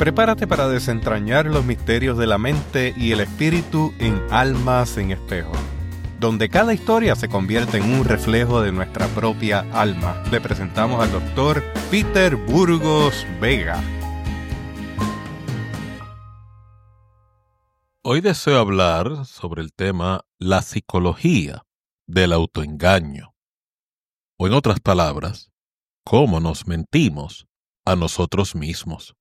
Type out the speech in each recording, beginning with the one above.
Prepárate para desentrañar los misterios de la mente y el espíritu en Almas en Espejo, donde cada historia se convierte en un reflejo de nuestra propia alma. Le presentamos al Dr. Peter Burgos Vega. Hoy deseo hablar sobre el tema la psicología del autoengaño, o en otras palabras, cómo nos mentimos a nosotros mismos.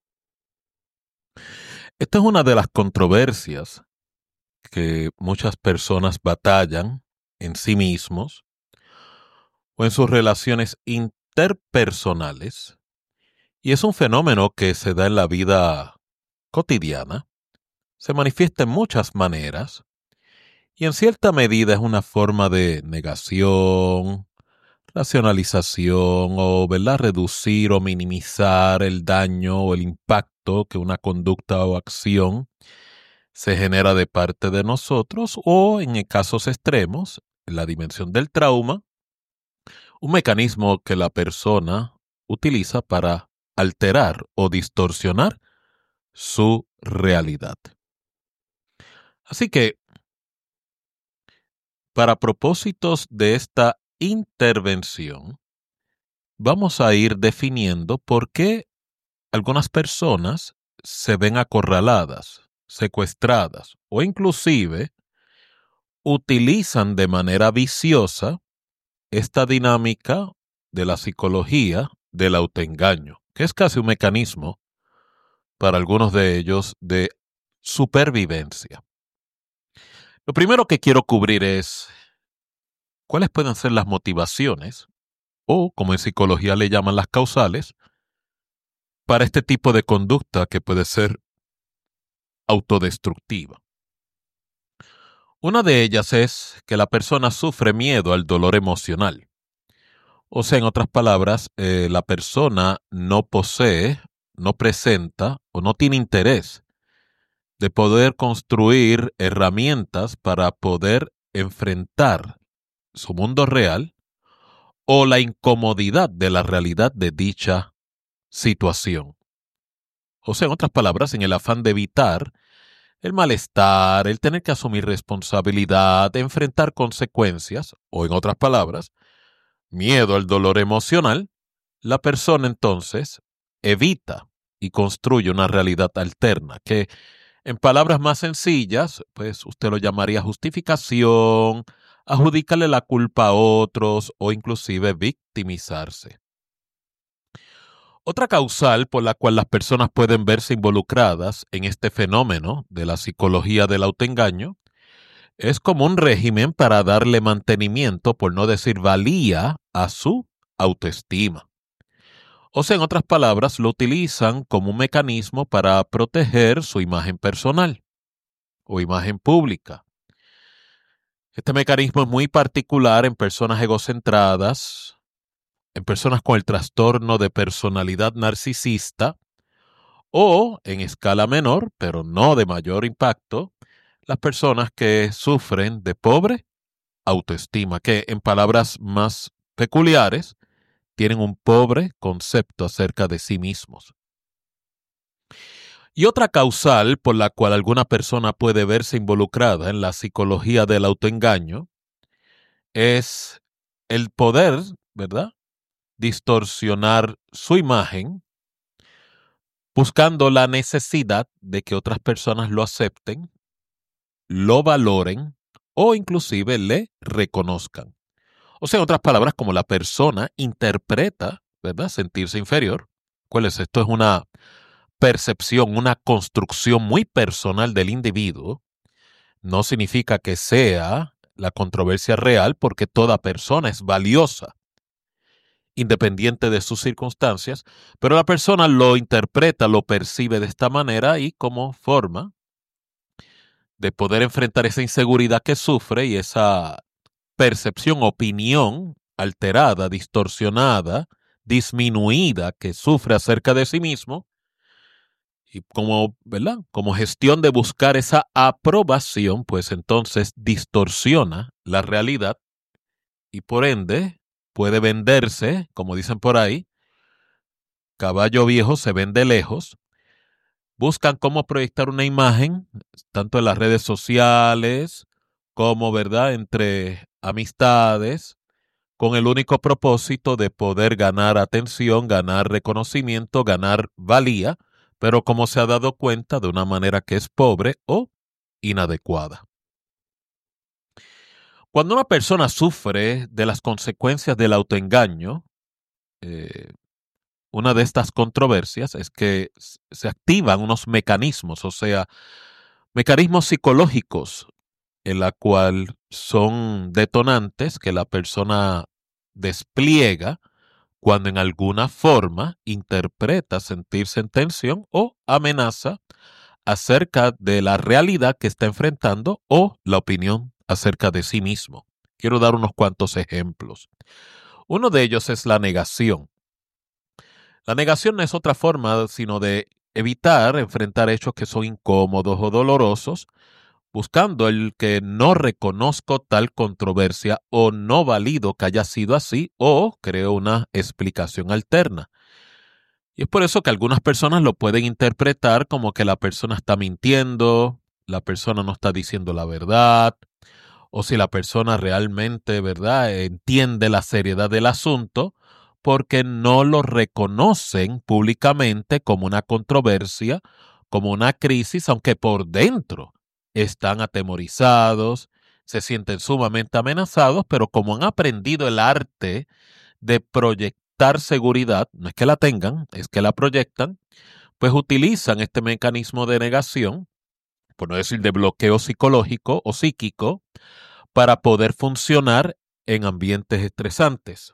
Esta es una de las controversias que muchas personas batallan en sí mismos o en sus relaciones interpersonales, y es un fenómeno que se da en la vida cotidiana, se manifiesta en muchas maneras, y en cierta medida es una forma de negación, racionalización o, ¿verdad?, reducir o minimizar el daño o el impacto que una conducta o acción se genera de parte de nosotros, o en casos extremos, en la dimensión del trauma, un mecanismo que la persona utiliza para alterar o distorsionar su realidad. Así que, para propósitos de esta intervención, vamos a ir definiendo por qué algunas personas se ven acorraladas, secuestradas o inclusive utilizan de manera viciosa esta dinámica de la psicología del autoengaño, que es casi un mecanismo para algunos de ellos de supervivencia. Lo primero que quiero cubrir es cuáles pueden ser las motivaciones, o como en psicología le llaman las causales, para este tipo de conducta que puede ser autodestructiva. Una de ellas es que la persona sufre miedo al dolor emocional. O sea, en otras palabras, la persona no posee, no presenta o no tiene interés de poder construir herramientas para poder enfrentar su mundo real o la incomodidad de la realidad de dicha situación. O sea, en otras palabras, en el afán de evitar el malestar, el tener que asumir responsabilidad, enfrentar consecuencias, o en otras palabras, miedo al dolor emocional, la persona entonces evita y construye una realidad alterna que, en palabras más sencillas, pues usted lo llamaría justificación, adjudicarle la culpa a otros o inclusive victimizarse. Otra causal por la cual las personas pueden verse involucradas en este fenómeno de la psicología del autoengaño es como un régimen para darle mantenimiento, por no decir valía, a su autoestima. O sea, en otras palabras, lo utilizan como un mecanismo para proteger su imagen personal o imagen pública. Este mecanismo es muy particular en personas egocentradas, en personas con el trastorno de personalidad narcisista, o, en escala menor, pero no de mayor impacto, las personas que sufren de pobre autoestima, que en palabras más peculiares, tienen un pobre concepto acerca de sí mismos. Y otra causal por la cual alguna persona puede verse involucrada en la psicología del autoengaño es el poder, ¿verdad?, distorsionar su imagen buscando la necesidad de que otras personas lo acepten, lo valoren o inclusive le reconozcan. O sea, en otras palabras, como la persona interpreta, ¿verdad?, sentirse inferior. ¿Cuál es? Esto es una percepción, una construcción muy personal del individuo. No significa que sea la controversia real, porque toda persona es valiosa, independiente de sus circunstancias, pero la persona lo interpreta, lo percibe de esta manera y como forma de poder enfrentar esa inseguridad que sufre y esa percepción, opinión alterada, distorsionada, disminuida que sufre acerca de sí mismo, y como, ¿verdad?, como gestión de buscar esa aprobación, pues entonces distorsiona la realidad y por ende puede venderse, como dicen por ahí, caballo viejo se vende lejos, buscan cómo proyectar una imagen, tanto en las redes sociales como, ¿verdad?, entre amistades, con el único propósito de poder ganar atención, ganar reconocimiento, ganar valía, pero como se ha dado cuenta, de una manera que es pobre o inadecuada. Cuando una persona sufre de las consecuencias del autoengaño, eh, una de estas controversias es que se activan unos mecanismos, o sea, mecanismos psicológicos, en la cual son detonantes que la persona despliega cuando en alguna forma interpreta sentirse en tensión o amenaza acerca de la realidad que está enfrentando o la opinión acerca de sí mismo. Quiero dar unos cuantos ejemplos. Uno de ellos es la negación. La negación no es otra forma sino de evitar enfrentar hechos que son incómodos o dolorosos, buscando el que no reconozco tal controversia o no valido que haya sido así o creo una explicación alterna. Y es por eso que algunas personas lo pueden interpretar como que la persona está mintiendo, la persona no está diciendo la verdad, o si la persona realmente, ¿verdad?, entiende la seriedad del asunto, porque no lo reconocen públicamente como una controversia, como una crisis, aunque por dentro están atemorizados, se sienten sumamente amenazados, pero como han aprendido el arte de proyectar seguridad, no es que la tengan, es que la proyectan, pues utilizan este mecanismo de negación, por no decir de bloqueo psicológico o psíquico, para poder funcionar en ambientes estresantes.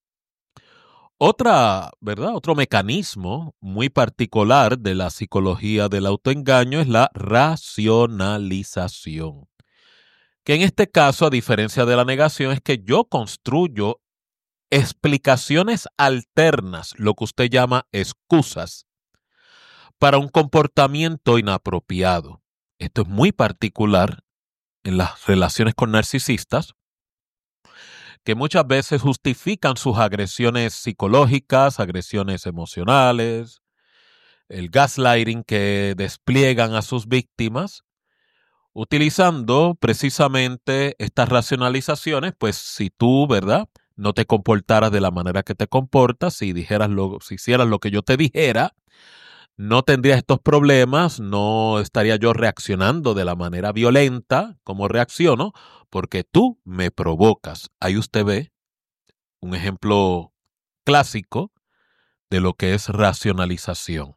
Otro mecanismo muy particular de la psicología del autoengaño es la racionalización. Que en este caso, a diferencia de la negación, es que yo construyo explicaciones alternas, lo que usted llama excusas, para un comportamiento inapropiado. Esto es muy particular en las relaciones con narcisistas, que muchas veces justifican sus agresiones psicológicas, agresiones emocionales, el gaslighting que despliegan a sus víctimas, utilizando precisamente estas racionalizaciones. Pues si tú, ¿verdad?, no te comportaras de la manera que te comportas, si hicieras lo que yo te dijera, no tendrías estos problemas, no estaría yo reaccionando de la manera violenta como reacciono, porque tú me provocas. Ahí usted ve un ejemplo clásico de lo que es racionalización.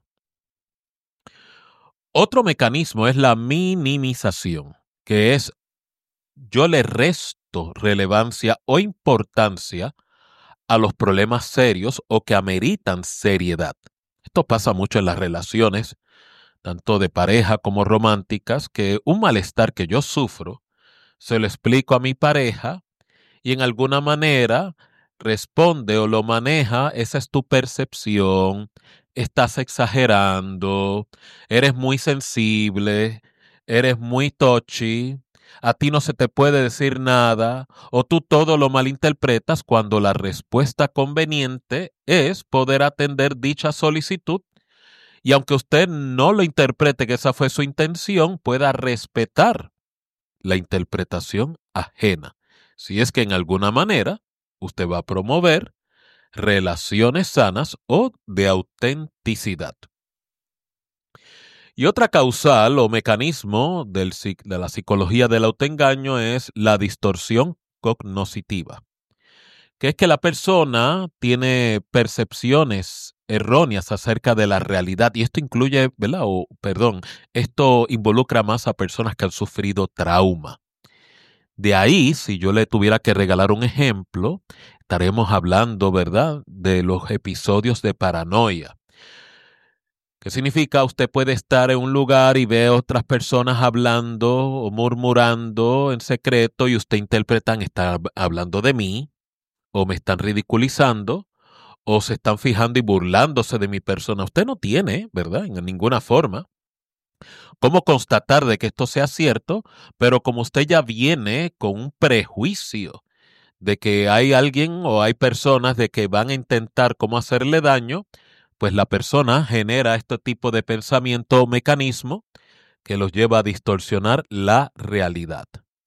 Otro mecanismo es la minimización, que es yo le resto relevancia o importancia a los problemas serios o que ameritan seriedad. Esto pasa mucho en las relaciones, tanto de pareja como románticas, que un malestar que yo sufro se lo explico a mi pareja y en alguna manera responde o lo maneja: esa es tu percepción, estás exagerando, eres muy sensible, eres muy touchy, a ti no se te puede decir nada, o tú todo lo malinterpretas, cuando la respuesta conveniente es poder atender dicha solicitud y, aunque usted no lo interprete que esa fue su intención, pueda respetar la interpretación ajena, si es que en alguna manera usted va a promover relaciones sanas o de autenticidad. Y otra causal o mecanismo de la psicología del autoengaño es la distorsión cognoscitiva, que es que la persona tiene percepciones erróneas acerca de la realidad, y esto incluye, ¿verdad? Esto involucra más a personas que han sufrido trauma. De ahí, si yo le tuviera que regalar un ejemplo, estaremos hablando, ¿verdad?, de los episodios de paranoia. ¿Qué significa? Usted puede estar en un lugar y ve a otras personas hablando o murmurando en secreto y usted interpreta: están hablando de mí, o me están ridiculizando, o se están fijando y burlándose de mi persona. Usted no tiene, ¿verdad?, en ninguna forma cómo constatar de que esto sea cierto, pero como usted ya viene con un prejuicio de que hay alguien o hay personas de que van a intentar cómo hacerle daño, pues la persona genera este tipo de pensamiento o mecanismo que los lleva a distorsionar la realidad.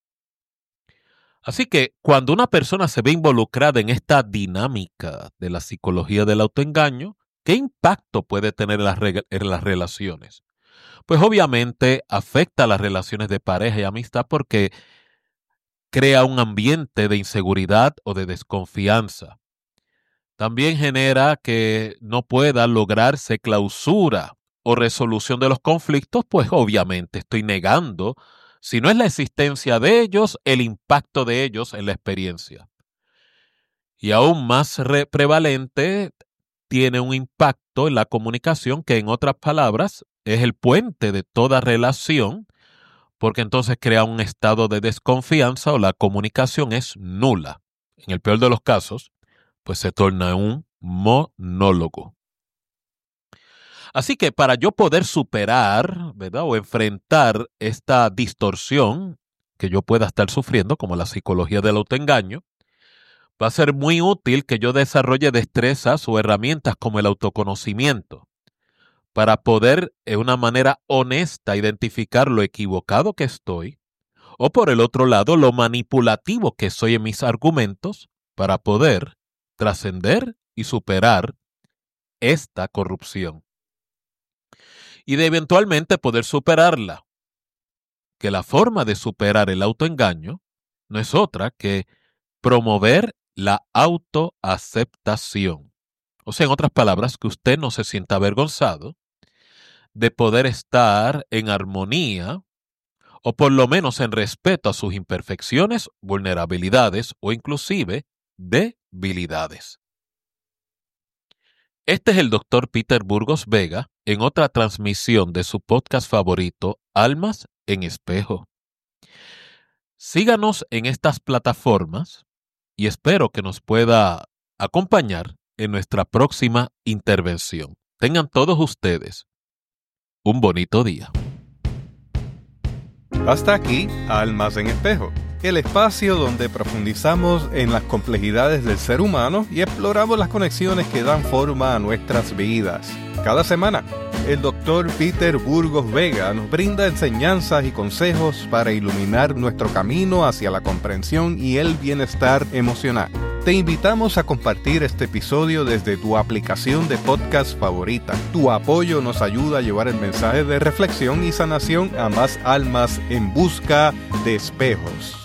Así que cuando una persona se ve involucrada en esta dinámica de la psicología del autoengaño, ¿qué impacto puede tener en las relaciones? Pues obviamente afecta a las relaciones de pareja y amistad porque crea un ambiente de inseguridad o de desconfianza. También genera que no pueda lograrse clausura o resolución de los conflictos, pues obviamente estoy negando, si no es la existencia de ellos, el impacto de ellos en la experiencia. Y aún más prevalente, tiene un impacto en la comunicación que, en otras palabras, es el puente de toda relación, porque entonces crea un estado de desconfianza o la comunicación es nula. En el peor de los casos, pues se torna un monólogo. Así que para yo poder superar, ¿verdad?, o enfrentar esta distorsión que yo pueda estar sufriendo, como la psicología del autoengaño, va a ser muy útil que yo desarrolle destrezas o herramientas como el autoconocimiento para poder, de una manera honesta, identificar lo equivocado que estoy, o por el otro lado, lo manipulativo que soy en mis argumentos para poder trascender y superar esta corrupción. Y de eventualmente poder superarla. Que la forma de superar el autoengaño no es otra que promover la autoaceptación. O sea, en otras palabras, que usted no se sienta avergonzado de poder estar en armonía o por lo menos en respeto a sus imperfecciones, vulnerabilidades o inclusive debilidades. Este es el Dr. Peter Burgos Vega en otra transmisión de su podcast favorito, Almas en Espejo. Síganos en estas plataformas y espero que nos pueda acompañar en nuestra próxima intervención. Tengan todos ustedes un bonito día. Hasta aquí, Almas en Espejo, el espacio donde profundizamos en las complejidades del ser humano y exploramos las conexiones que dan forma a nuestras vidas. Cada semana, el Dr. Peter Burgos Vega nos brinda enseñanzas y consejos para iluminar nuestro camino hacia la comprensión y el bienestar emocional. Te invitamos a compartir este episodio desde tu aplicación de podcast favorita. Tu apoyo nos ayuda a llevar el mensaje de reflexión y sanación a más almas en busca de espejos.